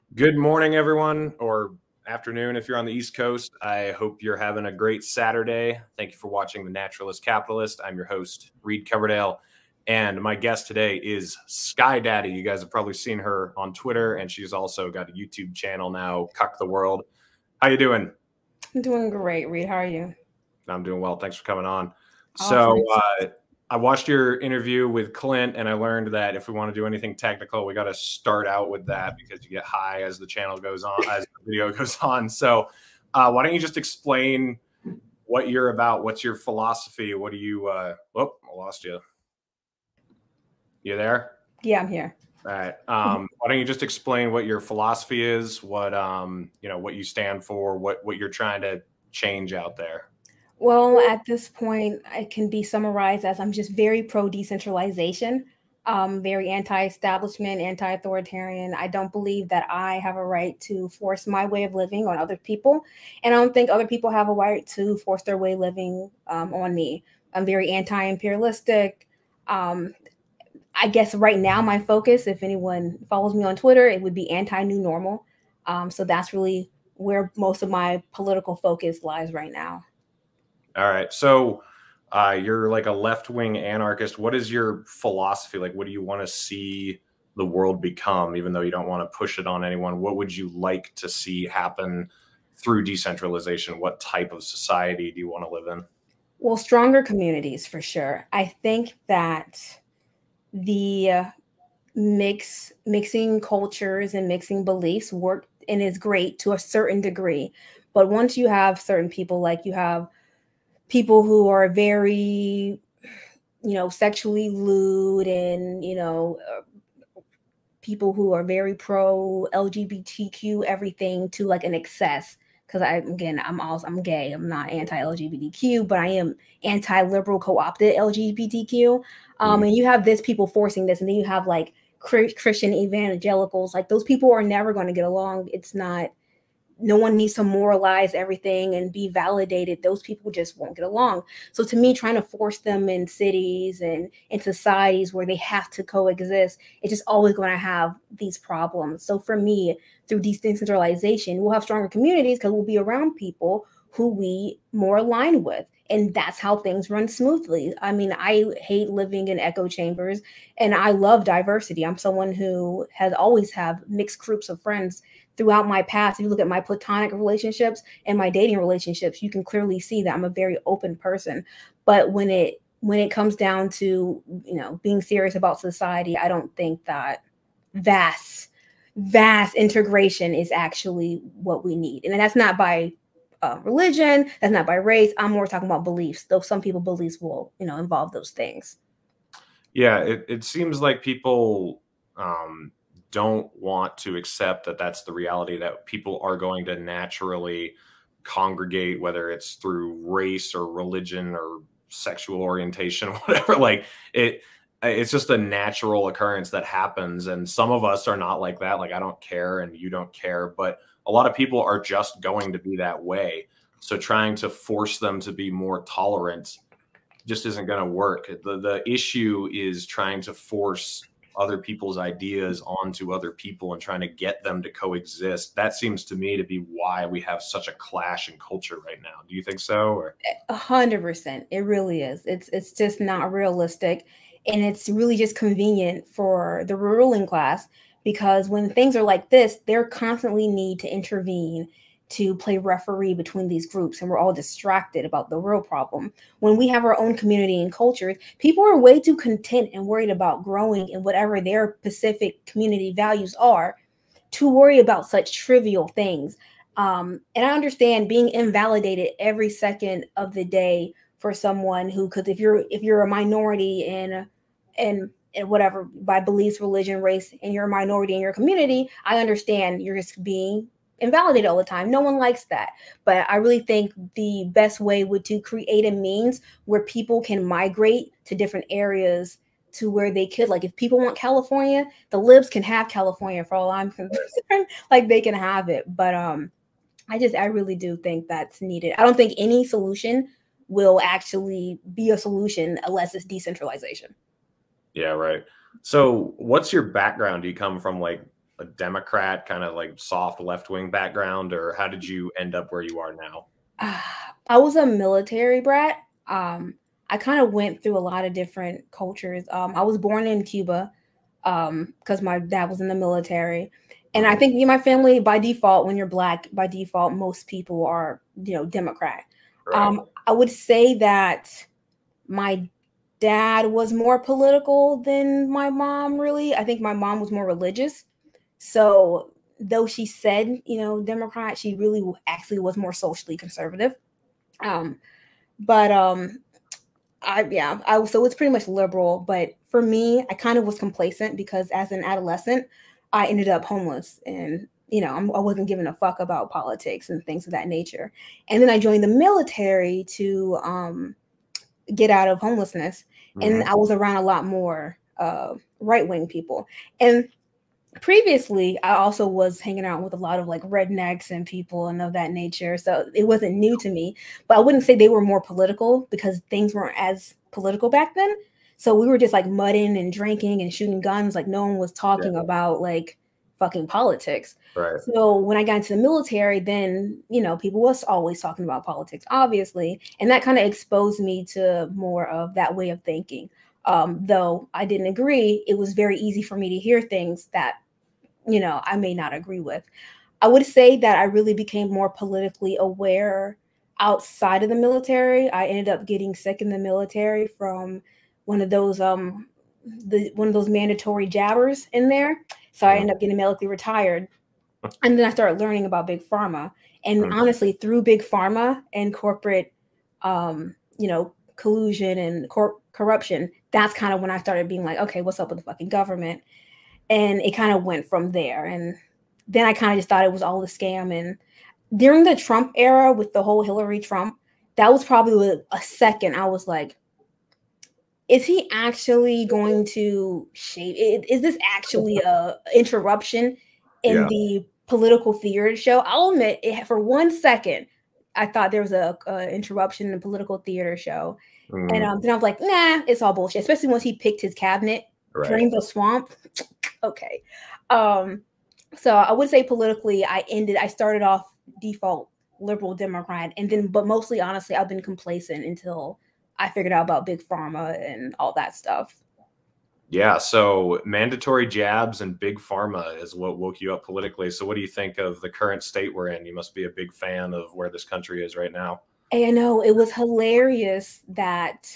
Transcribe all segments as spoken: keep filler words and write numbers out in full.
Good morning, everyone, or afternoon if you're on the East Coast. I hope you're having a great Saturday. Thank you for watching The Naturalist Capitalist. I'm your host, Reed Coverdale, and my guest today is Sky Daddy. You guys have probably seen her on Twitter, and she's also got a YouTube channel now, Cuck the World. How you doing? I'm doing great, Reed. How are you? I'm doing well. Thanks for coming on. So, Awesome. uh, I watched your interview with Clint, and I learned that if we want to do anything technical, we got to start out with that because you get high as the channel goes on, as the video goes on. So, uh, why don't you just explain what you're about? What's your philosophy? What do you? Uh, oh, I lost you. You there? Yeah, I'm here. All right. Um, why don't you just explain what your philosophy is? What um, you know, what you stand for? What what you're trying to change out there? Well, at this point, it can be summarized as I'm just very pro decentralization, um, very anti establishment, anti authoritarian. I don't believe that I have a right to force my way of living on other people. And I don't think other people have a right to force their way of living um, on me. I'm very anti imperialistic. Um, I guess right now, my focus, if anyone follows me on Twitter, it would be anti new normal. Um, so that's really where most of my political focus lies right now. All right. So uh, you're like a left wing anarchist. What is your philosophy? Like, what do you want to see the world become, even though you don't want to push it on anyone? What would you like to see happen through decentralization? What type of society do you want to live in? Well, stronger communities for sure. I think that the uh, mix mixing cultures and mixing beliefs work and is great to a certain degree. But once you have certain people, like you have people who are very, you know, sexually lewd and, you know, uh, people who are very pro L G B T Q everything to like an excess. Because I again, I'm also I'm gay. I'm not anti L G B T Q, but I am anti liberal co opted L G B T Q. Um, Mhm. and you have this people forcing this, and then you have like Christian evangelicals. Like those people are never going to get along. It's not no one needs to moralize everything and be validated. Those people just won't get along. So to me, trying to force them in cities and in societies where they have to coexist, it's just always going to have these problems. So for me, through decentralization, we'll have stronger communities because we'll be around people who we more align with. And that's how things run smoothly. I mean, I hate living in echo chambers and I love diversity. I'm someone who has always have mixed groups of friends throughout my past. If you look at my platonic relationships and my dating relationships, you can clearly see that I'm a very open person. But when it when it comes down to, you know, being serious about society, I don't think that vast vast integration is actually what we need. And that's not by uh, religion, that's not by race. I'm more talking about beliefs, though some people beliefs will, you know, involve those things. Yeah, it, it seems like people um, don't want to accept that that's the reality, that people are going to naturally congregate, whether it's through race or religion or sexual orientation, whatever. Like it, it's just a natural occurrence that happens. And some of us are not like that. Like I don't care and you don't care, but a lot of people are just going to be that way. So trying to force them to be more tolerant just isn't going to work. The the issue is trying to force other people's ideas onto other people and trying to get them to coexist. That seems to me to be why we have such a clash in culture right now. Do you think so? Or A hundred percent. It really is. It's it's just not realistic. And it's really just convenient for the ruling class because when things are like this, they're constantly need to intervene to play referee between these groups and we're all distracted about the real problem. When we have our own community and cultures, people are way too content and worried about growing in whatever their specific community values are to worry about such trivial things. Um, and I understand being invalidated every second of the day for someone who, because if you're if you're a minority in in in whatever by beliefs, religion, race, and you're a minority in your community, I understand you're just being invalidated all the time. No one likes that. But I really think the best way would to create a means where people can migrate to different areas to where they could. Like if people want California, the libs can have California for all I'm concerned. Like they can have it. But um I just I really do think that's needed. I don't think any solution will actually be a solution unless it's decentralization. yeah, right. So what's your background? Do you come from like a Democrat, kind of like soft left wing background, or how did you end up where you are now? Uh, I was a military brat. Um, I kind of went through a lot of different cultures. Um, I was born in Cuba um, because my dad was in the military. And I Mhm. think me and my family, by default, when you're Black, by default, most people are, you know, Democrat. Right. Um, I would say that my dad was more political than my mom, really. I think my mom was more religious. So though she said, you know, Democrat, she really actually was more socially conservative. Um, but um, I yeah, I so it's pretty much liberal. But for me, I kind of was complacent because as an adolescent, I ended up homeless, and you know, I'm, I wasn't giving a fuck about politics and things of that nature. And then I joined the military to um, get out of homelessness, and Hmm. I was around a lot more uh, right wing people. And previously, I also was hanging out with a lot of like rednecks and people and of that nature. So it wasn't new to me, but I wouldn't say they were more political because things weren't as political back then. So we were just like mudding and drinking and shooting guns. Like no one was Yeah. talking about like fucking politics. Right. So when I got into the military, then, you know, people was always talking about politics, obviously. And that kind of exposed me to more of that way of thinking. Um, though I didn't agree, it was very easy for me to hear things that, you know, I may not agree with. I would say that I really became more politically aware outside of the military. I ended up getting sick in the military from one of those um the one of those mandatory jabbers in there. So I Mhm. ended up getting medically retired. And then I started learning about big pharma. And Mhm. honestly, through big pharma and corporate um, you know, collusion and cor- corruption, that's kind of when I started being like, okay, what's up with the fucking government? And it kind of went from there. And then I kind of just thought it was all a scam. And during the Trump era with the whole Hillary Trump, that was probably a second I was like, is he actually going to shape it? Is this actually a interruption in Yeah. the political theater show? I'll admit it, for one second, I thought there was a, a interruption in the political theater show. And Mhm. um, then I was like, nah, it's all bullshit, especially once he picked his cabinet, Right. Drain the Swamp. Okay. Um, so I would say politically, I ended, I started off default liberal Democrat, and then, but mostly honestly, I've been complacent until I figured out about big pharma and all that stuff. Yeah. So mandatory jabs and big pharma is what woke you up politically. So what do you think of the current state we're in? You must be a big fan of where this country is right now. And I know it was hilarious that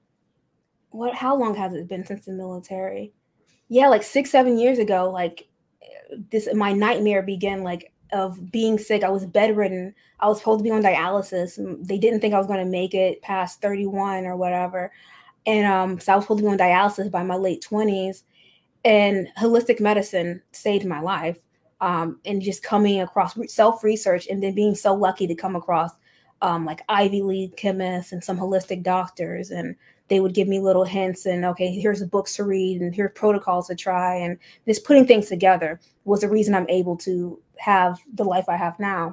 what, how long has it been since the military? Yeah, like six, seven years ago, like this, my nightmare began like of being sick. I was bedridden. I was supposed to be on dialysis. They didn't think I was going to make it past thirty-one or whatever. And um, so I was supposed to be on dialysis by my late twenties. And holistic medicine saved my life. Um, and just coming across self research and then being so lucky to come across um, like Ivy League chemists and some holistic doctors. And they would give me little hints and, okay, here's the books to read and here's protocols to try. And just putting things together was the reason I'm able to have the life I have now.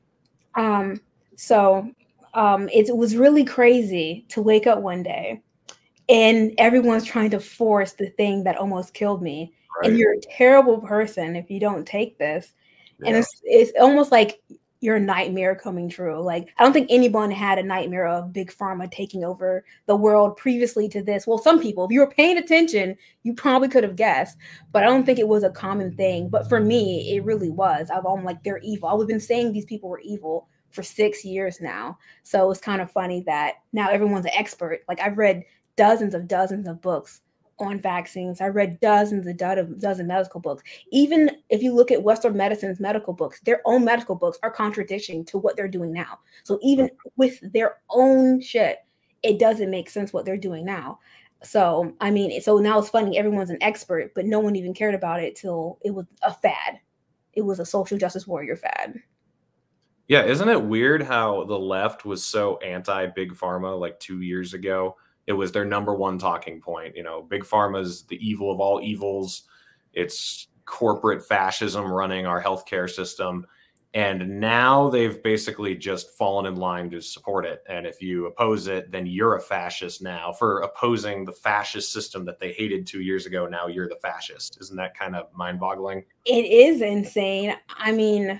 Um, so um, it, it was really crazy to wake up one day and everyone's trying to force the thing that almost killed me. And Right. you're a terrible person if you don't take this. And Yeah. it's it's almost like your nightmare coming true. Like I don't think anyone had a nightmare of big pharma taking over the world previously to this. Well, some people, if you were paying attention, you probably could have guessed, but I don't think it was a common thing. But for me, it really was. I've I'm like they're evil. I've been saying these people were evil for six years now. So it's kind of funny that now everyone's an expert. Like I've read dozens of dozens of books on vaccines. I read dozens of do- dozen medical books. Even if you look at Western medicine's medical books, their own medical books are contradicting to what they're doing now. So even with their own shit, it doesn't make sense what they're doing now. So I mean, so now it's funny. Everyone's an expert, but no one even cared about it till it was a fad. It was a social justice warrior fad. Yeah, isn't it weird how the left was so anti big pharma like two years ago? It was their number one talking point. You know, big pharma is the evil of all evils. It's corporate fascism running our healthcare system. And now they've basically just fallen in line to support it. And if you oppose it, then you're a fascist now for opposing the fascist system that they hated two years ago. Now you're the fascist. Isn't that kind of mind boggling? It is insane. I mean,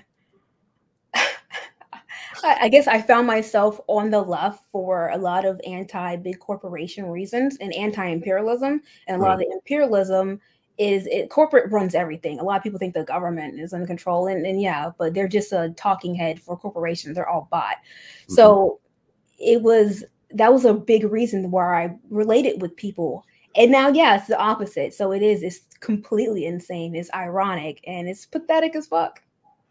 I guess I found myself on the left for a lot of anti-big corporation reasons and anti-imperialism. And a lot of the imperialism is it corporate runs everything. A lot of people think the government is in control, and, and yeah, but they're just a talking head for corporations. They're all bought. Mm-hmm. So it was that was a big reason why I related with people. And now, yeah, it's the opposite. So it is. It's completely insane. It's ironic and it's pathetic as fuck.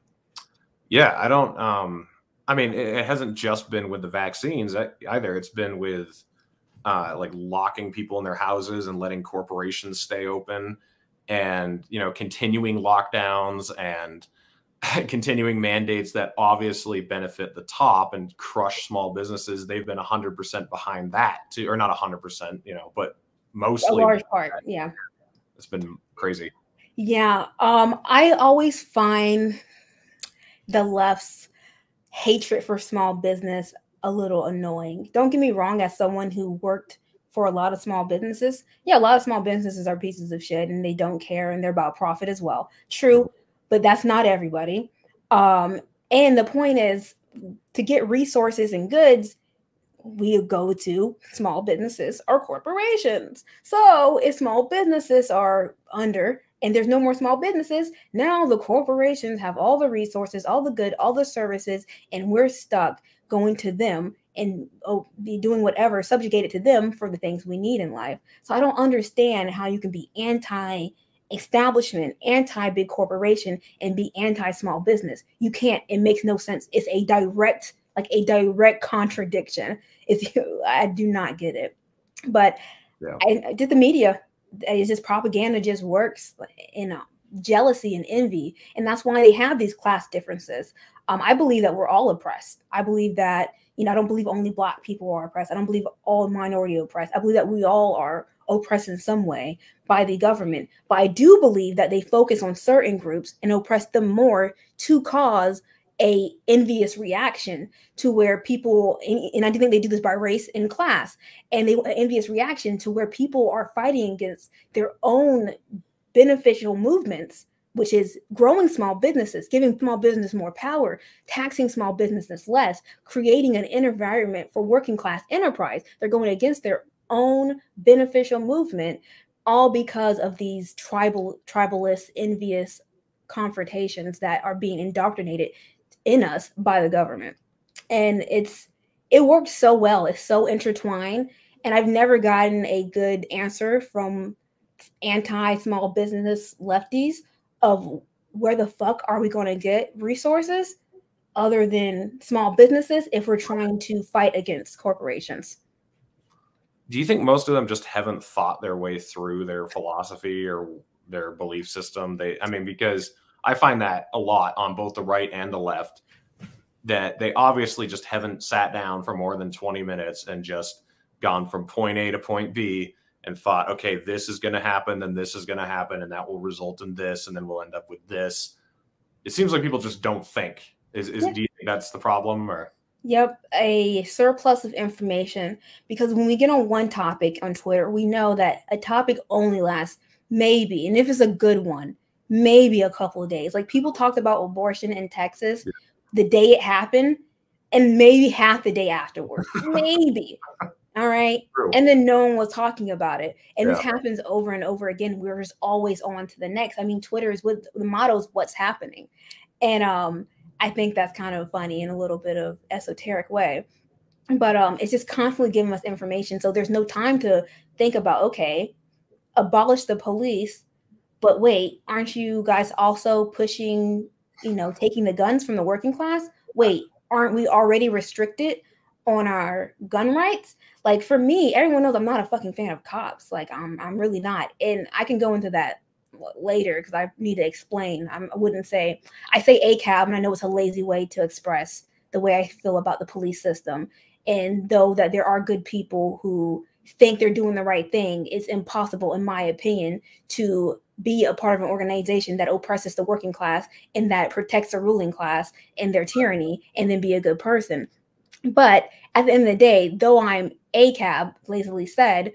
Yeah, I don't. Um, I mean, it, it hasn't just been with the vaccines either. It's been with uh, like locking people in their houses and letting corporations stay open, and you know, continuing lockdowns and continuing mandates that obviously benefit the top and crush small businesses. They've been one hundred percent behind that too, or not one hundred percent, you know, but mostly a large part. Yeah, it's been crazy. Yeah, um, I always find the left's hatred for small business a little annoying. Don't get me wrong, as someone who worked for a lot of small businesses, yeah, a lot of small businesses are pieces of shit and they don't care and they're about profit as well. True, but that's not everybody. Um, and the point is, to get resources and goods, we go to small businesses or corporations. So if small businesses are under and there's no more small businesses, now the corporations have all the resources, all the good, all the services, and we're stuck going to them and oh, be doing whatever, subjugated to them for the things we need in life. So I don't understand how you can be anti-establishment, anti-big corporation, and be anti-small business. You can't. It makes no sense. It's a direct, like a direct contradiction. If you, I do not get it. But yeah. I did the media. It's just propaganda just works in uh, jealousy and envy. And that's why they have these class differences. Um, I believe that we're all oppressed. I believe that, you know, I don't believe only Black people are oppressed. I don't believe all minority oppressed. I believe that we all are oppressed in some way by the government. But I do believe that they focus on certain groups and oppress them more to cause a envious reaction to where people, and I do think they do this by race and class, and they an envious reaction to where people are fighting against their own beneficial movements, which is growing small businesses, giving small business more power, taxing small businesses less, creating an environment for working class enterprise. They're going against their own beneficial movement, all because of these tribal, tribalist, envious confrontations that are being indoctrinated in us by the government. And it's it works so well. It's so intertwined. And I've never gotten a good answer from anti-small business lefties of where the fuck are we going to get resources other than small businesses if we're trying to fight against corporations. Do you think most of them just haven't thought their way through their philosophy or their belief system? They, I mean, because I find that a lot on both the right and the left, that they obviously just haven't sat down for more than twenty minutes and just gone from point A to point B and thought, okay, this is going to happen, then this is going to happen, and that will result in this, and then we'll end up with this. It seems like people just don't think. Is, is yeah. Do you think that's the problem? Or Yep, a surplus of information. Because when we get on one topic on Twitter, we know that a topic only lasts maybe, and if it's a good one, maybe a couple of days. Like people talked about abortion in Texas yeah. the day it happened, and maybe half the day afterwards. Maybe. All right. True. And then no one was talking about it. And yeah. this happens over and over again. We're just always on to the next. I mean, Twitter is with the motto is what's happening. And um, I think that's kind of funny in a little bit of esoteric way. But um, it's just constantly giving us information. So there's no time to think about, okay, abolish the police. But wait, aren't you guys also pushing, you know, taking the guns from the working class? Wait, aren't we already restricted on our gun rights? Like for me, everyone knows I'm not a fucking fan of cops. Like I'm, I'm really not. And I can go into that later because I need to explain. I'm, I wouldn't say, I say A C A B, and I know it's a lazy way to express the way I feel about the police system. And though that there are good people who think they're doing the right thing, it's impossible, in my opinion, to be a part of an organization that oppresses the working class and that protects the ruling class and their tyranny, and then be a good person. But at the end of the day, though I'm A C A B, lazily said,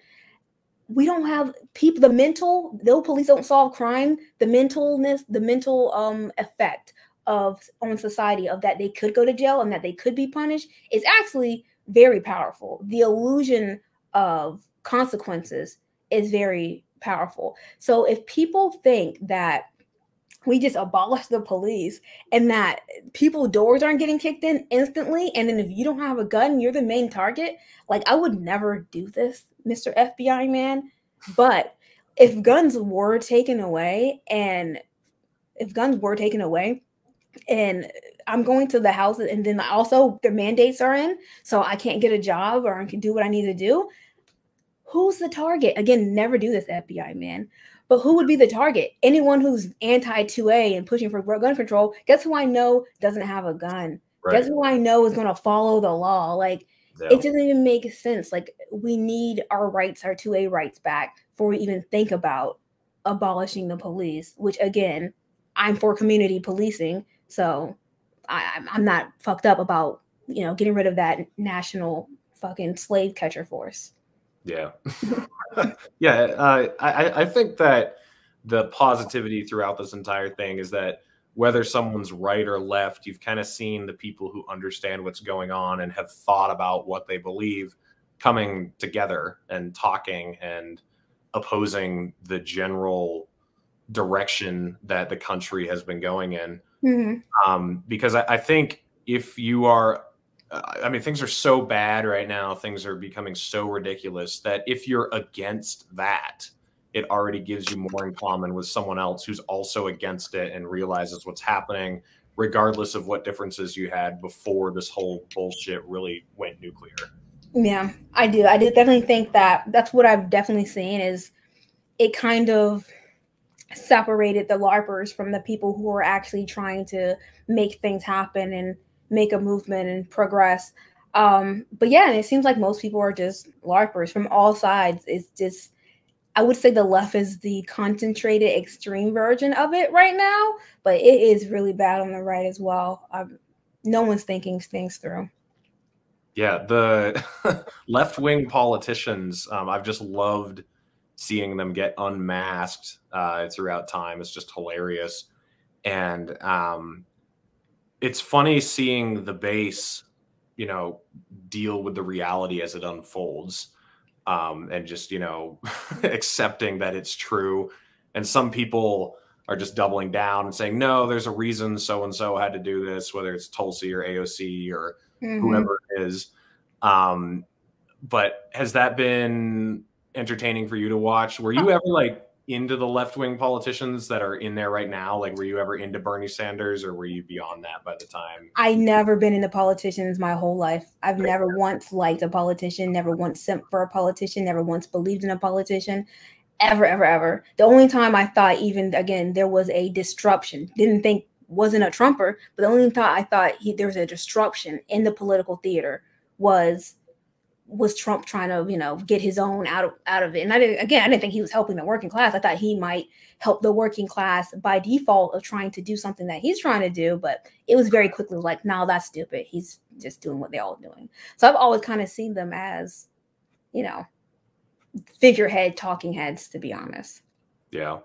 we don't have people, the mental, though police don't solve crime, the mentalness, the mental um effect of on society of that they could go to jail and that they could be punished is actually very powerful. The illusion of consequences is very powerful. So if people think that we just abolish the police and that people doors aren't getting kicked in instantly, and then if you don't have a gun, you're the main target, like, I would never do this, Mister F B I man. But if guns were taken away and if guns were taken away and I'm going to the houses and then also the mandates are in, so I can't get a job or I can do what I need to do, who's the target? Again, never do this, F B I man. But who would be the target? Anyone who's anti two A and pushing for gun control. Guess who I know doesn't have a gun? Right. Guess who I know is going to follow the law? Like, yeah. It doesn't even make sense. Like, we need our rights, our two A rights back before we even think about abolishing the police, which, again, I'm for community policing. So I, I'm not fucked up about, you know, getting rid of that national fucking slave catcher force. Yeah. yeah. Uh, I, I think that the positivity throughout this entire thing is that whether someone's right or left, you've kind of seen the people who understand what's going on and have thought about what they believe coming together and talking and opposing the general direction that the country has been going in. Mm-hmm. Um, because I, I think if you are, I mean, things are so bad right now. Things are becoming so ridiculous that if you're against that, it already gives you more in common with someone else who's also against it and realizes what's happening, regardless of what differences you had before this whole bullshit really went nuclear. Yeah, I do. I do definitely think that that's what I've definitely seen is it kind of separated the LARPers from the people who are actually trying to make things happen and make a movement and progress. Um, but yeah, and it seems like most people are just LARPers from all sides. It's just, I would say the left is the concentrated extreme version of it right now, but it is really bad on the right as well. Um, no one's thinking things through. Yeah, the left-wing politicians, um, I've just loved seeing them get unmasked uh, throughout time. It's just hilarious. And um, it's funny seeing the base, you know, deal with the reality as it unfolds. Um, and just, you know, accepting that it's true. And some people are just doubling down and saying, no, there's a reason so-and-so had to do this, whether it's Tulsi or A O C or mm-hmm. whoever it is. Um, but has that been entertaining for you to watch? Were you ever like into the left-wing politicians that are in there right now? Like, were you ever into Bernie Sanders or were you beyond that by the time? I never been into politicians my whole life. I've right. never once liked a politician, never once sent for a politician, never once believed in a politician, ever, ever, ever. The only time I thought even, again, there was a disruption, didn't think, wasn't a Trumper, but the only thought I thought he, there was a disruption in the political theater was was Trump trying to, you know, get his own out of out of it. And I didn't, again, I didn't think he was helping the working class. I thought he might help the working class by default of trying to do something that he's trying to do. But it was very quickly like, no, that's stupid. He's just doing what they're all doing. So I've always kind of seen them as, you know, figurehead talking heads, to be honest. Yeah.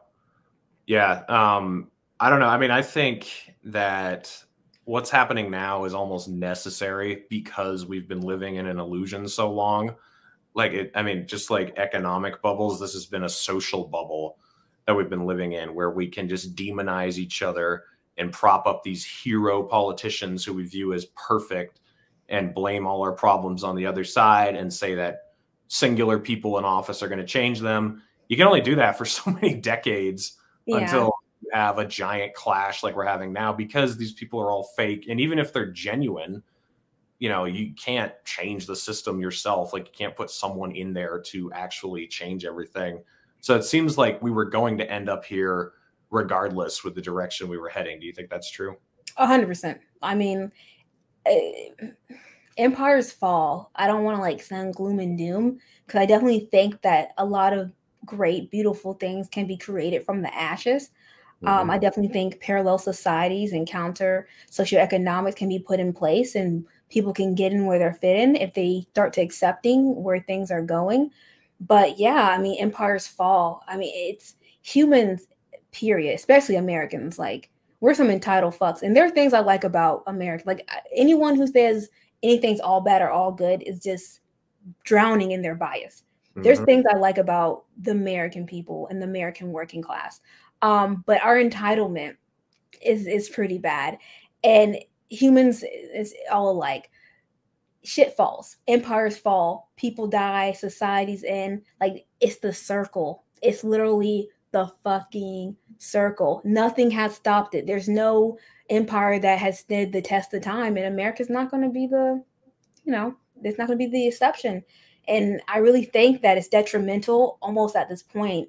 Yeah. Um, I don't know. I mean, I think that what's happening now is almost necessary because we've been living in an illusion so long. Like, it, I mean, just like economic bubbles, this has been a social bubble that we've been living in where we can just demonize each other and prop up these hero politicians who we view as perfect and blame all our problems on the other side and say that singular people in office are going to change them. You can only do that for so many decades yeah. until have a giant clash like we're having now, because these people are all fake. And even if they're genuine, you know, you can't change the system yourself. Like, you can't put someone in there to actually change everything. So it seems like we were going to end up here regardless with the direction we were heading. Do you think that's true? A hundred percent. I mean, empires fall. I don't want to like sound gloom and doom because I definitely think that a lot of great, beautiful things can be created from the ashes. Um, Mm-hmm. I definitely think parallel societies and counter socioeconomics can be put in place and people can get in where they're fitting if they start to accepting where things are going. But yeah, I mean, empires fall. I mean, it's humans, period, especially Americans. Like, we're some entitled fucks. And there are things I like about America. Like, anyone who says anything's all bad or all good is just drowning in their bias. There's Mm-hmm. things I like about the American people and the American working class. Um, but our entitlement is is pretty bad. And humans is all alike. Shit falls, empires fall, people die, societies end. Like, it's the circle. It's literally the fucking circle. Nothing has stopped it. There's no empire that has stood the test of time, and America's not going to be the, you know, it's not going to be the exception. And I really think that it's detrimental almost at this point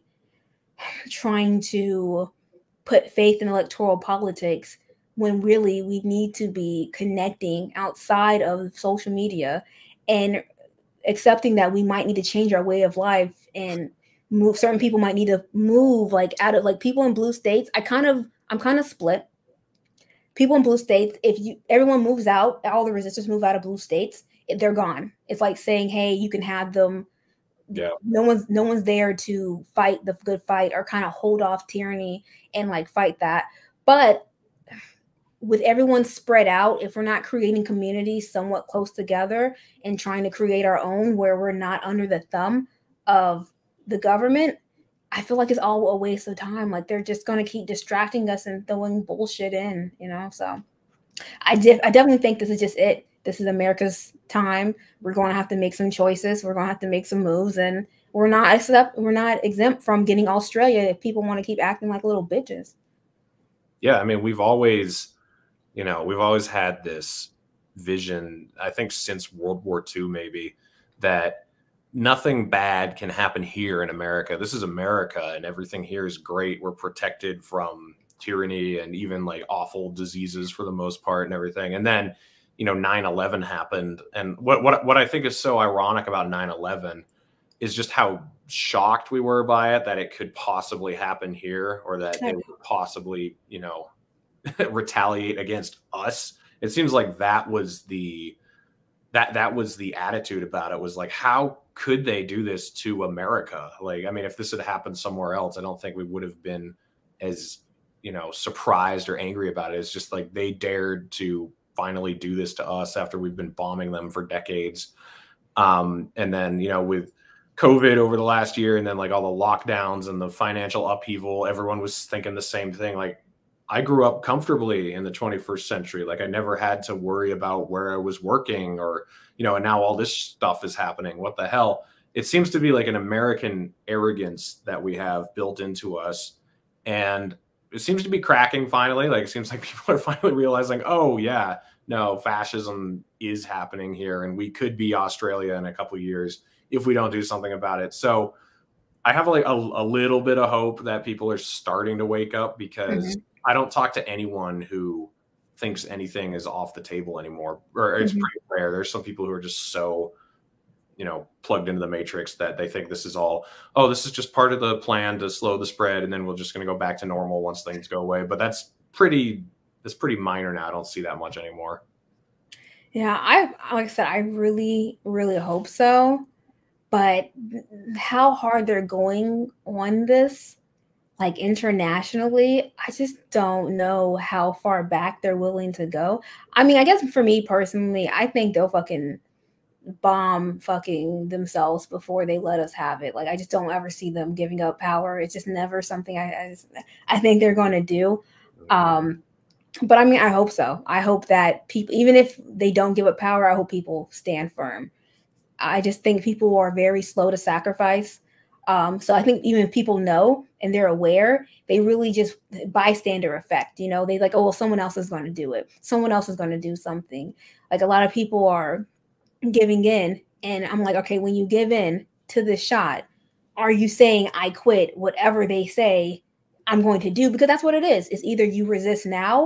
trying to put faith in electoral politics when really we need to be connecting outside of social media and accepting that we might need to change our way of life and move. Certain people might need to move like out of, like, people in blue states. I kind of I'm kind of split. People in blue states, if you everyone moves out, all the resistors move out of blue states, they're gone. It's like saying, hey, you can have them. Yeah. No one's no one's there to fight the good fight or kind of hold off tyranny and like fight that. But with everyone spread out, if we're not creating communities somewhat close together and trying to create our own where we're not under the thumb of the government, I feel like it's all a waste of time. Like, they're just going to keep distracting us and throwing bullshit in, you know? So I did. I definitely think this is just it. This is America's time. We're going to have to make some choices. We're going to have to make some moves, and we're not except we're not exempt from getting Australia if people want to keep acting like little bitches. Yeah, I mean, we've always, you know, we've always had this vision, I think since World War Two, maybe, that nothing bad can happen here in America. This is America, and everything here is great. We're protected from tyranny and even like awful diseases for the most part and everything. And then, you know, nine eleven happened. And what, what, what I think is so ironic about nine eleven is just how shocked we were by it, that it could possibly happen here, or that they would possibly, you know, retaliate against us. It seems like that was the that that was the attitude about it, was like, how could they do this to America? Like, I mean, if this had happened somewhere else, I don't think we would have been as, you know, surprised or angry about it. It's just like they dared to finally do this to us after we've been bombing them for decades. Um, and then, you know, with COVID over the last year, and then like all the lockdowns and the financial upheaval, everyone was thinking the same thing. Like, I grew up comfortably in the twenty-first century. Like, I never had to worry about where I was working, or, you know, and now all this stuff is happening. What the hell? It seems to be like an American arrogance that we have built into us. And it seems to be cracking finally. Like, it seems like people are finally realizing, oh yeah, no, fascism is happening here, and we could be Australia in a couple of years if we don't do something about it. So I have like a, a little bit of hope that people are starting to wake up, because mm-hmm. I don't talk to anyone who thinks anything is off the table anymore, or it's mm-hmm. pretty rare. There's some people who are just so, you know, plugged into the matrix that they think this is all, oh, this is just part of the plan to slow the spread, and then we're just going to go back to normal once things go away. But that's pretty, that's pretty minor now. I don't see that much anymore. Yeah, I like I said, I really, really hope so. But how hard they're going on this, like internationally, I just don't know how far back they're willing to go. I mean, I guess for me personally, I think they'll fucking bomb fucking themselves before they let us have it. Like, I just don't ever see them giving up power. It's just never something I I, just, I think they're going to do. Um, but I mean, I hope so. I hope that people, even if they don't give up power, I hope people stand firm. I just think people are very slow to sacrifice. Um, so I think even if people know and they're aware, they really just bystander effect. You know, they like, oh, well, someone else is going to do it. Someone else is going to do something. Like, a lot of people are giving in. And I'm like, okay, when you give in to this shot, are you saying I quit whatever they say I'm going to do? Because that's what it is. It's either you resist now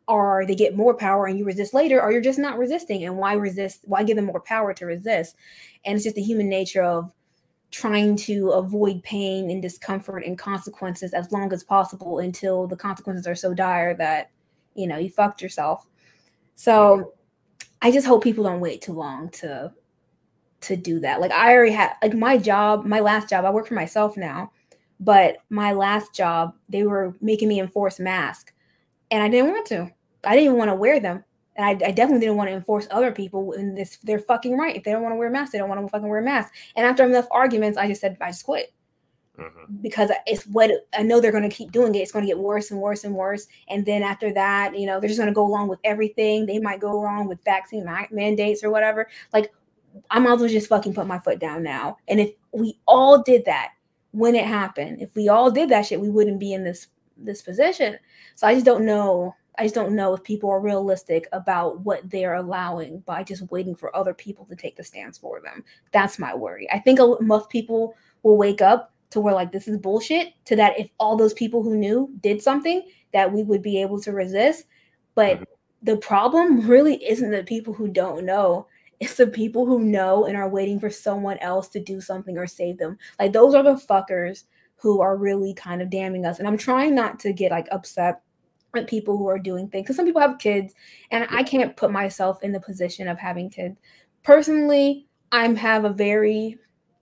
or they get more power and you resist later, or you're just not resisting. And why resist? Why give them more power to resist? And it's just the human nature of trying to avoid pain and discomfort and consequences as long as possible until the consequences are so dire that, you know, you fucked yourself. So I just hope people don't wait too long to to do that. Like I already had, like my job, my last job, I work for myself now, but my last job, they were making me enforce masks and I didn't want to. I didn't even want to wear them. And I, I definitely didn't want to enforce other people in this. They're fucking right. If they don't want to wear masks, they don't want to fucking wear masks. And after enough arguments, I just said, I just quit. Mm-hmm. Because it's what I know they're going to keep doing it. It's going to get worse and worse and worse. And then after that, you know, they're just going to go along with everything. They might go wrong with vaccine mandates or whatever. Like, I might as well just fucking put my foot down now. And if we all did that when it happened, if we all did that shit, we wouldn't be in this this position. So I just don't know. I just don't know if people are realistic about what they're allowing by just waiting for other people to take the stance for them. That's my worry. I think most people will wake up to where like, this is bullshit, to that if all those people who knew did something, that we would be able to resist. But the problem really isn't the people who don't know. It's the people who know and are waiting for someone else to do something or save them. Like those are the fuckers who are really kind of damning us. And I'm trying not to get like upset at people who are doing things, because some people have kids and I can't put myself in the position of having kids. Personally, I have a very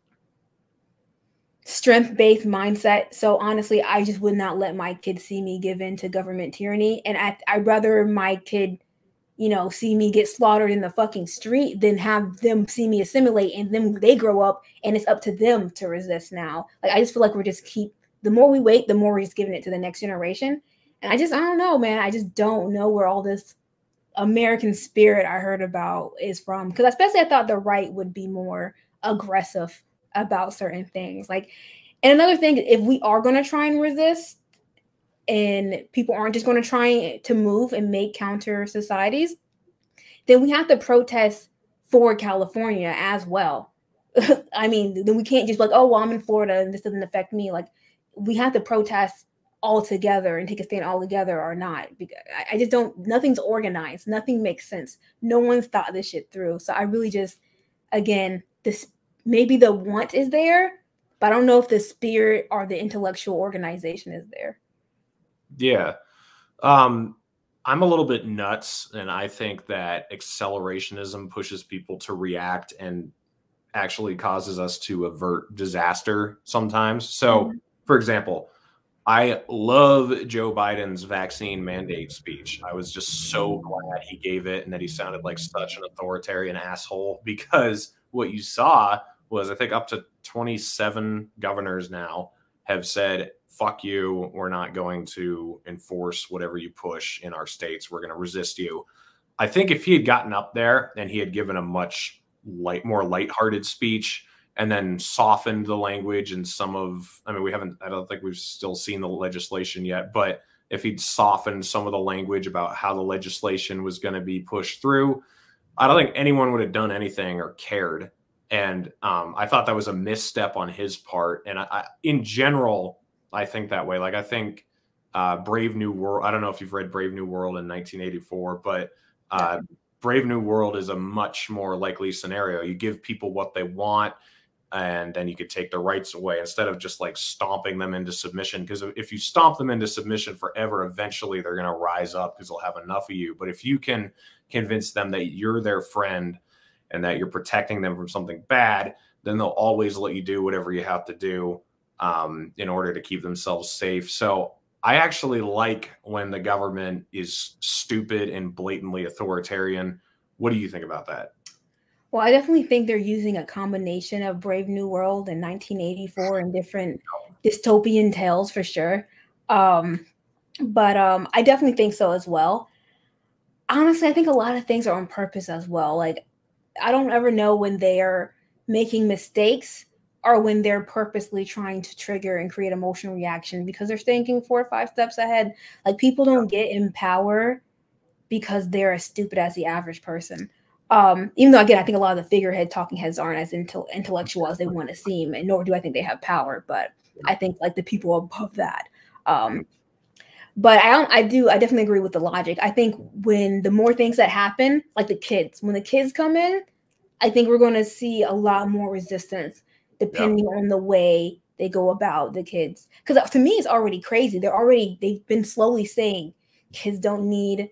strength-based mindset. So honestly, I just would not let my kids see me give in to government tyranny. And I, I'd rather my kid, you know, see me get slaughtered in the fucking street than have them see me assimilate and then they grow up and it's up to them to resist now. Like, I just feel like we're just keep, the more we wait, the more we're just giving it to the next generation. And I just, I don't know, man. I just don't know where all this American spirit I heard about is from. Because especially I thought the right would be more aggressive about certain things. Like, and another thing, if we are going to try and resist and people aren't just going to try to move and make counter societies, then we have to protest for California as well. I mean, then we can't just be like, oh, well, I'm in Florida and this doesn't affect me. Like, we have to protest all together and take a stand all together or not. I just don't, nothing's organized. Nothing makes sense. No one's thought this shit through. So I really just, again, this, maybe the want is there, but I don't know if the spirit or the intellectual organization is there. Yeah. Um, I'm a little bit nuts, and I think that accelerationism pushes people to react and actually causes us to avert disaster sometimes. So, mm-hmm. for example, I love Joe Biden's vaccine mandate speech. I was just so glad he gave it and that he sounded like such an authoritarian asshole, because what you saw was, I think up to twenty-seven governors now have said, fuck you, we're not going to enforce whatever you push in our states. We're going to resist you. I think if he had gotten up there and he had given a much light, more lighthearted speech and then softened the language and some of, I mean, we haven't, I don't think we've still seen the legislation yet, but if he'd softened some of the language about how the legislation was going to be pushed through, I don't think anyone would have done anything or cared. And um, I thought that was a misstep on his part. And I, I, in general, I think that way. Like, I think uh, Brave New World, I don't know if you've read Brave New World in nineteen eighty-four, but uh, Brave New World is a much more likely scenario. You give people what they want, and then you could take their rights away instead of just like stomping them into submission. Because if you stomp them into submission forever, eventually they're going to rise up because they'll have enough of you. But if you can convince them that you're their friend and that you're protecting them from something bad, then they'll always let you do whatever you have to do um, in order to keep themselves safe. So I actually like when the government is stupid and blatantly authoritarian. What do you think about that? Well, I definitely think they're using a combination of Brave New World and nineteen eighty-four and different dystopian tales for sure. Um, but um, I definitely think so as well. Honestly, I think a lot of things are on purpose as well. Like, I don't ever know when they are making mistakes or when they're purposely trying to trigger and create emotional reaction because they're thinking four or five steps ahead. Like, people don't get in power because they're as stupid as the average person. Um, even though, again, I think a lot of the figurehead talking heads aren't as intel- intellectual as they want to seem, and nor do I think they have power, but I think like the people above that. Um, But I don't, I do, I definitely agree with the logic. I think when the more things that happen, like the kids, when the kids come in, I think we're going to see a lot more resistance depending yeah. on the way they go about the kids. Because to me, it's already crazy. They're already, they've been slowly saying kids don't need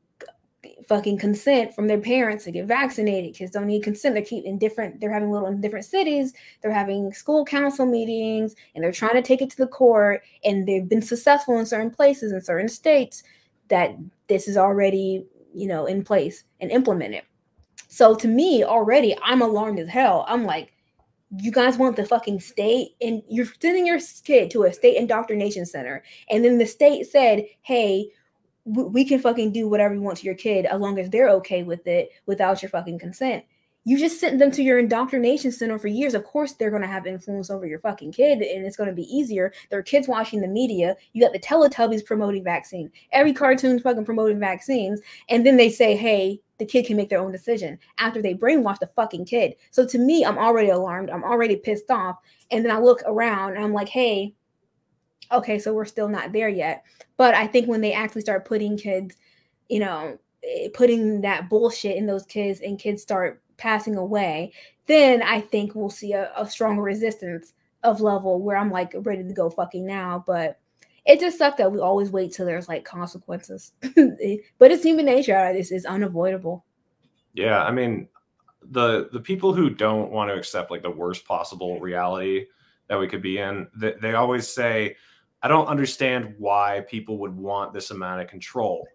fucking consent from their parents to get vaccinated. Kids don't need consent. They're keeping different, they're having little in different cities. They're having school council meetings and they're trying to take it to the court. And they've been successful in certain places in certain states that this is already, you know, in place and implemented. So to me already, I'm alarmed as hell. I'm like, you guys want the fucking state and you're sending your kid to a state indoctrination center. And then the state said, hey, we can fucking do whatever we want to your kid as long as they're okay with it without your fucking consent. You just sent them to your indoctrination center for years. Of course, they're going to have influence over your fucking kid and it's going to be easier. There are kids watching the media. You got the Teletubbies promoting vaccine. Every cartoon's fucking promoting vaccines. And then they say, hey, the kid can make their own decision after they brainwash the fucking kid. So to me, I'm already alarmed. I'm already pissed off. And then I look around and I'm like, hey, okay, so we're still not there yet. But I think when they actually start putting kids, you know, putting that bullshit in those kids and kids start passing away, then I think we'll see a, a stronger resistance of level where I'm like ready to go fucking now. But it just sucks that we always wait till there's like consequences. But it's human nature. This is unavoidable. Yeah, I mean, the the people who don't want to accept like the worst possible reality that we could be in, they, they always say, I don't understand why people would want this amount of control.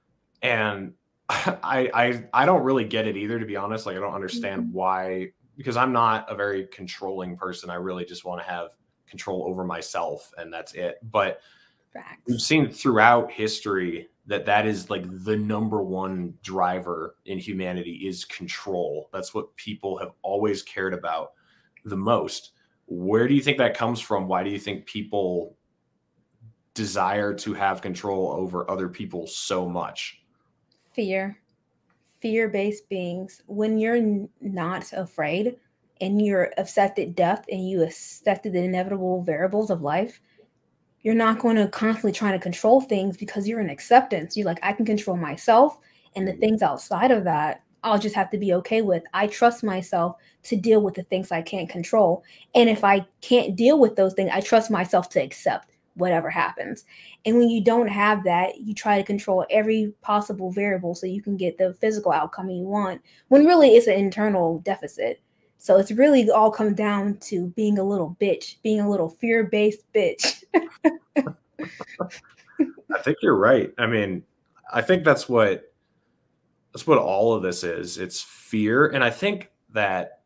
And I, I, I don't really get it either, to be honest. Like, I don't understand mm-hmm. why, because I'm not a very controlling person. I really just want to have control over myself and that's it. But Facts. We've seen throughout history that that is like the number one driver in humanity is control. That's what people have always cared about the most. Where do you think that comes from? Why do you think people desire to have control over other people so much? Fear. Fear-based beings. When you're not afraid and you're accepted death and you accepted the inevitable variables of life, you're not going to constantly try to control things because you're in acceptance. You're like, I can control myself, and the things outside of that, I'll just have to be okay with. I trust myself to deal with the things I can't control. And if I can't deal with those things, I trust myself to accept whatever happens. And when you don't have that, you try to control every possible variable so you can get the physical outcome you want, when really it's an internal deficit. So it's really all comes down to being a little bitch, being a little fear-based bitch. I think you're right. I mean, I think that's what that's what all of this is. It's fear. And I think that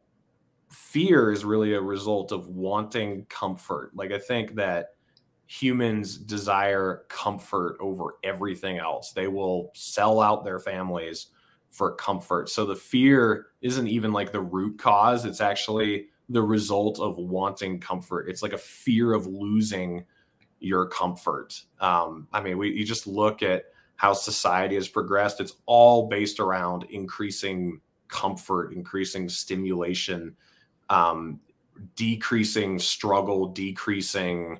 fear is really a result of wanting comfort. Like, I think that humans desire comfort over everything else. They will sell out their families for comfort. So the fear isn't even like the root cause. It's actually the result of wanting comfort. It's like a fear of losing your comfort. Um, I mean, we you just look at how society has progressed. It's all based around increasing comfort, increasing stimulation, um, decreasing struggle, decreasing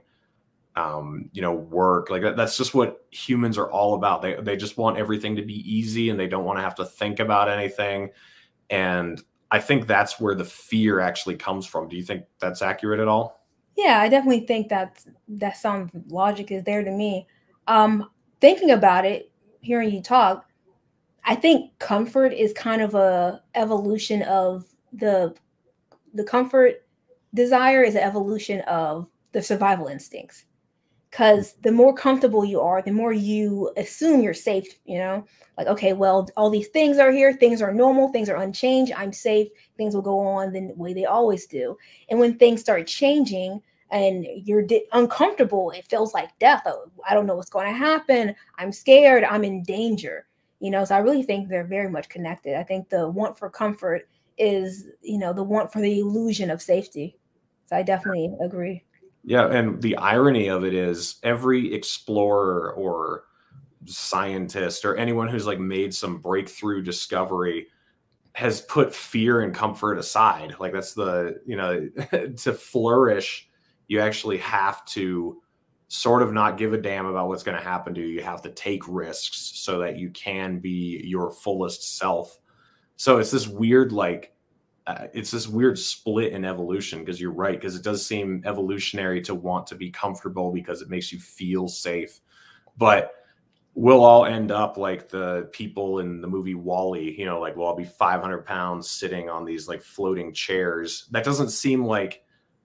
um, you know, work. Like that, that's just what humans are all about. They, they just want everything to be easy and they don't want to have to think about anything. And I think that's where the fear actually comes from. Do you think that's accurate at all? Yeah, I definitely think that that sound logic is there to me. Um, thinking about it, hearing you talk, I think comfort is kind of a evolution of the, the comfort desire is an evolution of the survival instincts. Because the more comfortable you are, the more you assume you're safe, you know, like, okay, well, all these things are here. Things are normal. Things are unchanged. I'm safe. Things will go on the way they always do. And when things start changing and you're di- uncomfortable, it feels like death. Oh, I don't know what's going to happen. I'm scared. I'm in danger. You know, so I really think they're very much connected. I think the want for comfort is, you know, the want for the illusion of safety. So I definitely agree. Yeah, and the irony of it is every explorer or scientist or anyone who's like made some breakthrough discovery has put fear and comfort aside. Like that's the, you know, to flourish, you actually have to sort of not give a damn about what's going to happen to you. You have to take risks so that you can be your fullest self. So it's this weird, like, uh, it's this weird split in evolution, because you're right, because it does seem evolutionary to want to be comfortable because it makes you feel safe. But we'll all end up like the people in the movie WALL-E, you know, like, well, I'll be five hundred pounds sitting on these like floating chairs. That doesn't seem like,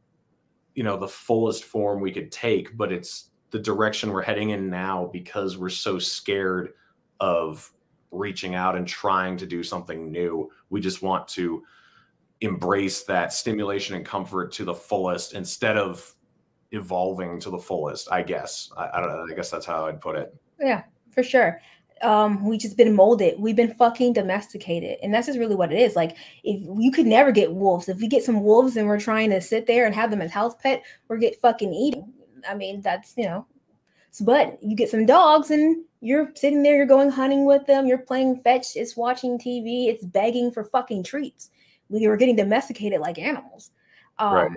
you know, the fullest form we could take, but it's the direction we're heading in now because we're so scared of reaching out and trying to do something new. We just want to embrace that stimulation and comfort to the fullest instead of evolving to the fullest, I guess. I, I don't know. I guess that's how I'd put it. Yeah, for sure. Um, we just been molded. We've been fucking domesticated. And that's just really what it is. Like, if you could never get wolves. If we get some wolves and we're trying to sit there and have them as house pet, we're get fucking eating. I mean, that's, you know, but you get some dogs and you're sitting there, you're going hunting with them, you're playing fetch, it's watching T V, it's begging for fucking treats. We were getting domesticated like animals. Um, right.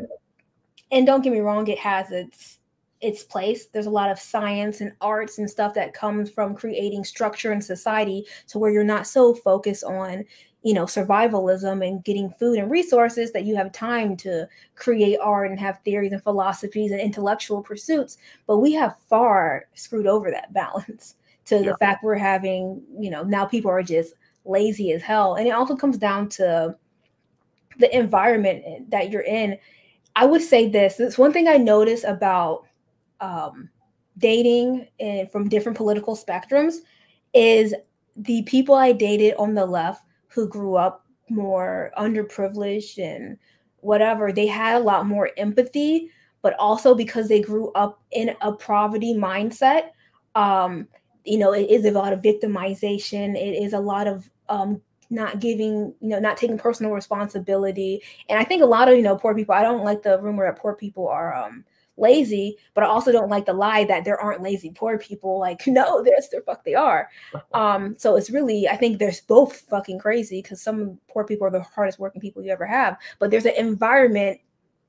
And don't get me wrong, it has its its place. There's a lot of science and arts and stuff that comes from creating structure in society to where you're not so focused on, you know, survivalism and getting food and resources that you have time to create art and have theories and philosophies and intellectual pursuits. But we have far screwed over that balance to yeah. the fact we're having, you know, now people are just lazy as hell. And it also comes down to the environment that you're in. I would say this, it's one thing I notice about um, dating and from different political spectrums is the people I dated on the left who grew up more underprivileged and whatever, they had a lot more empathy, but also because they grew up in a poverty mindset, um, you know, it is a lot of victimization. It is a lot of um, not giving, you know, not taking personal responsibility. And I think a lot of, you know, poor people, I don't like the rumor that poor people are um, lazy, but I also don't like the lie that there aren't lazy poor people. Like, no, there's the fuck they are. Um, so it's really, I think there's both fucking crazy because some poor people are the hardest working people you ever have. But there's an environment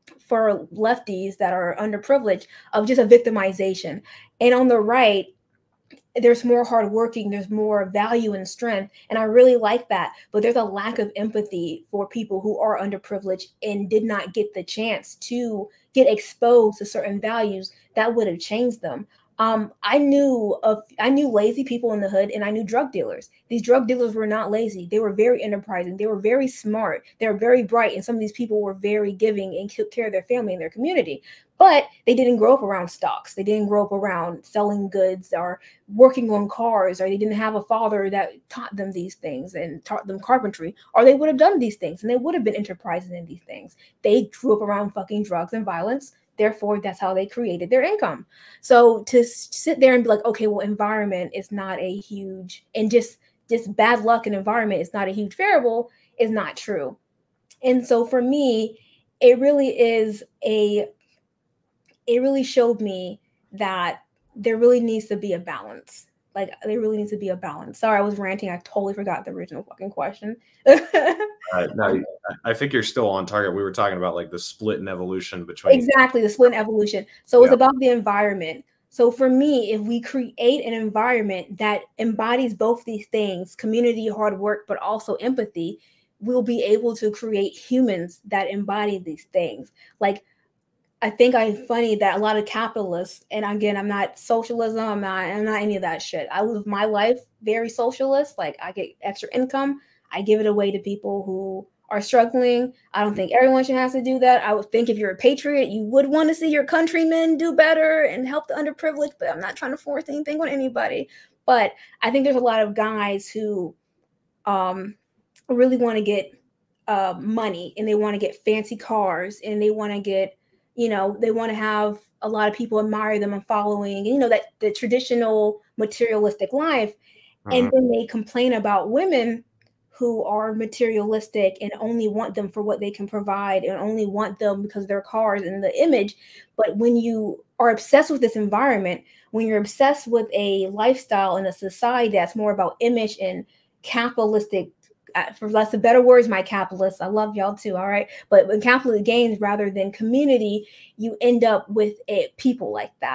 for lefties that are underprivileged of just a victimization. And on the right, there's more hard working, there's more value and strength. And I really like that. But there's a lack of empathy for people who are underprivileged and did not get the chance to get exposed to certain values that would have changed them. Um, I knew of I knew lazy people in the hood, and I knew drug dealers. These drug dealers were not lazy. They were very enterprising. They were very smart. They were very bright. And some of these people were very giving and took care of their family and their community. But they didn't grow up around stocks. They didn't grow up around selling goods or working on cars, or they didn't have a father that taught them these things and taught them carpentry, or they would have done these things and they would have been enterprising in these things. They grew up around fucking drugs and violence. Therefore, that's how they created their income. So to sit there and be like, okay, well, environment is not a huge, and just, just bad luck and environment is not a huge variable is not true. And so for me, it really is a, it really showed me that there really needs to be a balance. Like, there really needs to be a balance. Sorry, I was ranting. I totally forgot the original fucking question. uh, no, I think you're still on target. We were talking about like the split in evolution between. Exactly, the split in evolution. So it's yeah. about the environment. So for me, if we create an environment that embodies both these things, community, hard work, but also empathy, we'll be able to create humans that embody these things. Like, I think I'm funny that a lot of capitalists, and again, I'm not socialism, I'm not, I'm not any of that shit. I live my life very socialist. Like, I get extra income, I give it away to people who are struggling. I don't think everyone should have to do that. I would think if you're a patriot, you would want to see your countrymen do better and help the underprivileged, but I'm not trying to force anything on anybody. But I think there's a lot of guys who um, really want to get uh, money, and they want to get fancy cars, and they want to get, you know, they want to have a lot of people admire them and following, you know, that the traditional materialistic life. Mm-hmm. And then they complain about women who are materialistic and only want them for what they can provide and only want them because of their cars and the image. But when you are obsessed with this environment, when you're obsessed with a lifestyle and a society that's more about image and capitalistic, for less of better words, my capitalists, I love y'all too, all right? But when capitalist gains rather than community, you end up with it, people like that.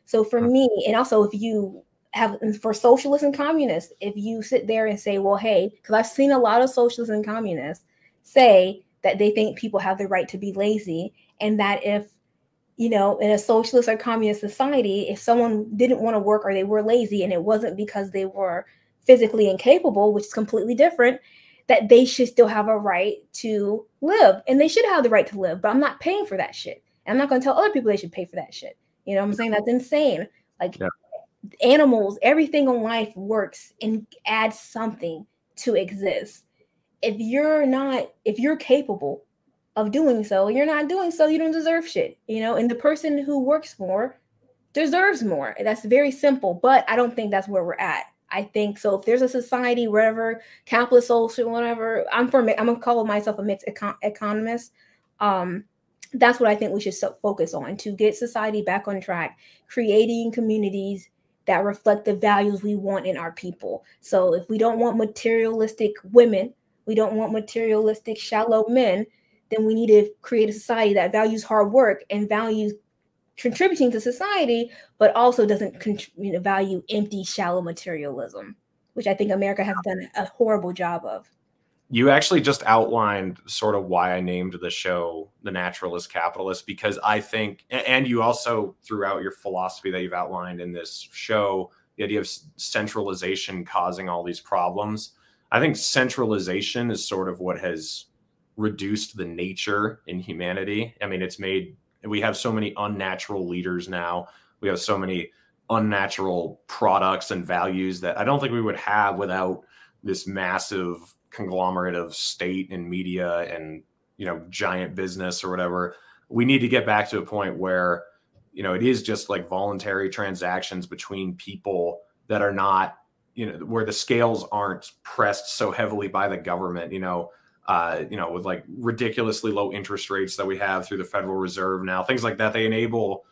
So for me, and also if you have for socialists and communists, if you sit there and say, well, hey, because I've seen a lot of socialists and communists say that they think people have the right to be lazy, and that if, you know, in a socialist or communist society, if someone didn't want to work or they were lazy and it wasn't because they were physically incapable, which is completely different, that they should still have a right to live, and they should have the right to live, but I'm not paying for that shit. And I'm not going to tell other people they should pay for that shit. You know what I'm saying? That's insane. Like yeah. Animals, everything in life works and adds something to exist. If you're not, if you're capable of doing so, you're not doing so, you don't deserve shit, you know? And the person who works more deserves more. And that's very simple, but I don't think that's where we're at. I think so. If there's a society, wherever, capitalist, social, whatever, I'm for, I'm gonna call myself a mixed econ economist. Um, that's what I think we should so focus on to get society back on track, creating communities that reflect the values we want in our people. So if we don't want materialistic women, we don't want materialistic, shallow men, then we need to create a society that values hard work and values contributing to society, but also doesn't you know, value empty, shallow materialism, which I think America has done a horrible job of. You actually just outlined sort of why I named the show The Naturalist Capitalist, because I think, and you also throughout your philosophy that you've outlined in this show, the idea of centralization causing all these problems. I think centralization is sort of what has reduced the nature in humanity. I mean, it's made, we have so many unnatural leaders now. We have so many unnatural products and values that I don't think we would have without this massive conglomerate of state and media and, you know, giant business or whatever. We need to get back to a point where, you know, it is just like voluntary transactions between people that are not, you know, where the scales aren't pressed so heavily by the government, you know, uh, you know, with like ridiculously low interest rates that we have through the Federal Reserve now, things like that. They enable,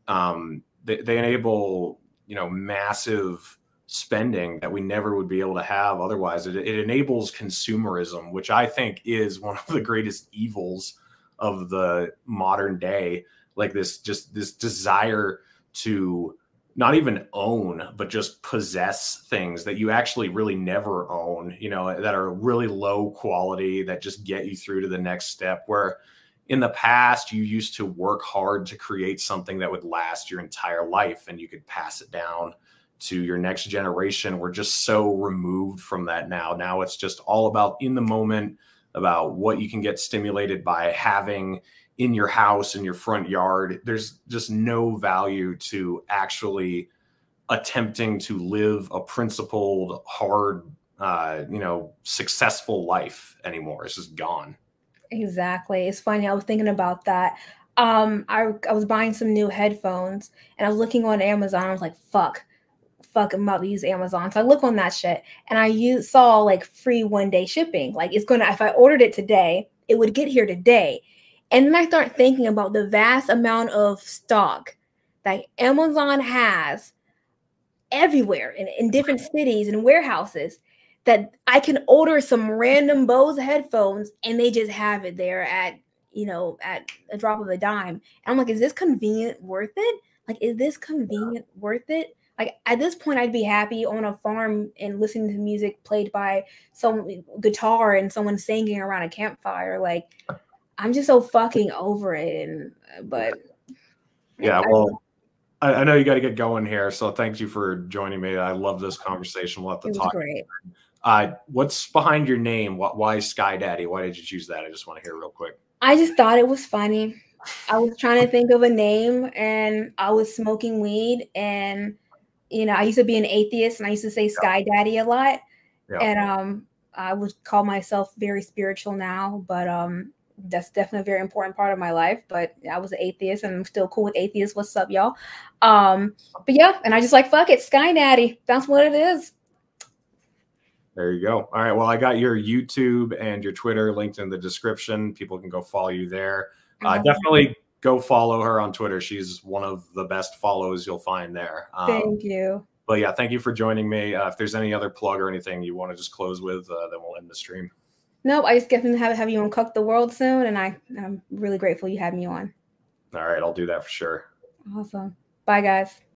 um, they, they enable, you know, massive spending that we never would be able to have otherwise. It, it enables consumerism, which I think is one of the greatest evils of the modern day. Like this, just this desire to not even own, but just possess things that you actually really never own, you know, that are really low quality, that just get you through to the next step. Where in the past, you used to work hard to create something that would last your entire life and you could pass it down to your next generation. We're just so removed from that now. Now it's just all about in the moment, about what you can get stimulated by having in your house, in your front yard. There's just no value to actually attempting to live a principled, hard, uh, you know, successful life anymore. It's just gone. Exactly. It's funny. I was thinking about that. Um, I, I was buying some new headphones and I was looking on Amazon. I was like, fuck. fuck, I'm about to use Amazon. So I look on that shit and I use, saw like free one day shipping. Like it's gonna, if I ordered it today, it would get here today. And then I start thinking about the vast amount of stock that Amazon has everywhere in, in different cities and warehouses, that I can order some random Bose headphones and they just have it there at, you know, at a drop of a dime. And I'm like, is this convenient worth it? Like, is this convenient worth it? Like at this point, I'd be happy on a farm and listening to music played by some guitar and someone singing around a campfire. Like, I'm just so fucking over it. And but yeah, well, I, I know you got to get going here, so thank you for joining me. I love this conversation. We'll have to it was talk. Great. Uh, what's behind your name? What, why Sky Daddy? Why did you choose that? I just want to hear real quick. I just thought it was funny. I was trying to think of a name, and I was smoking weed, and you know, I used to be an atheist and I used to say Sky Daddy a lot. Yeah. And um, I would call myself very spiritual now, but um, that's definitely a very important part of my life. But I was an atheist and I'm still cool with atheists. What's up, y'all? Um, but yeah, and I just like, fuck it, Sky Daddy. That's what it is. There you go. All right. Well, I got your YouTube and your Twitter linked in the description. People can go follow you there. Uh, mm-hmm. Definitely go follow her on Twitter. She's one of the best follows you'll find there. Um, thank you. But yeah, thank you for joining me. Uh, if there's any other plug or anything you want to just close with, uh, then we'll end the stream. Nope. I just get to have, have you on Cook the World soon. And I, I'm really grateful you had me on. All right. I'll do that for sure. Awesome. Bye, guys.